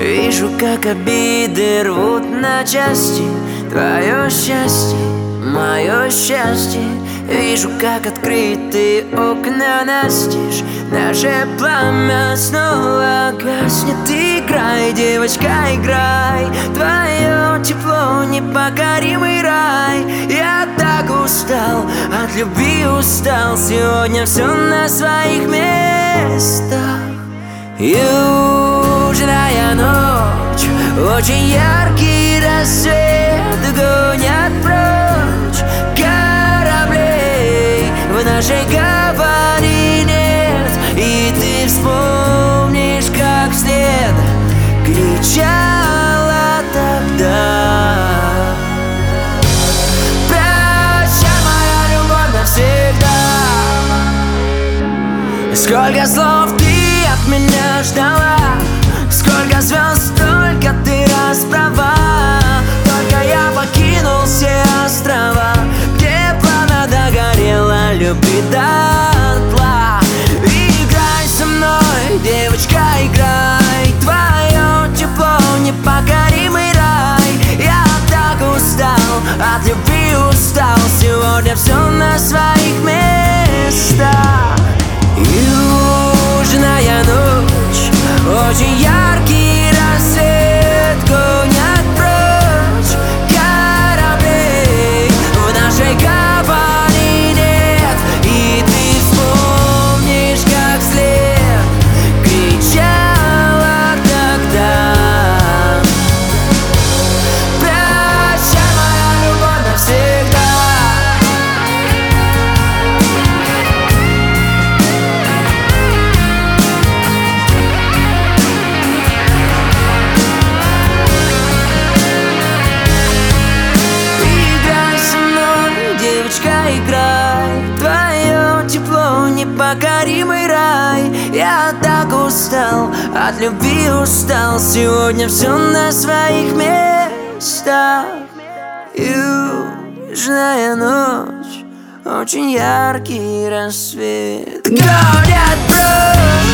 Вижу, как обиды рвут на части твое счастье, мое счастье. Вижу, как открыты окна настежь, наше пламя снова гаснет. Играй, девочка, играй, твое тепло непокоримый рай. Я так устал, от любви устал, сегодня все на своих местах. Южная ночь, очень яркий рассвет, гонят прочь кораблей, в нашей гавани нет. И ты вспомнишь, как вслед кричала тогда: прощай, моя любовь, навсегда. Сколько слов ты от меня ждала, сколько звезд, столько ты расправа. Только я покинул все острова, где пламя догорело любви дотла. Играй со мной, девочка, играй, твое тепло непокоримый рай. Я так устал, от любви устал, сегодня все на своих местах. Южная ночь, очень яркий рассвет, гонят прочь кораблей, в нашей гавани нет. И ты вспомнишь, как вслед кричала тогда: прощай, моя любовь, навсегда. Играй, твое тепло непокоримый рай. Я так устал, от любви устал, сегодня все на своих местах. Южная ночь, очень яркий рассвет, гонят прочь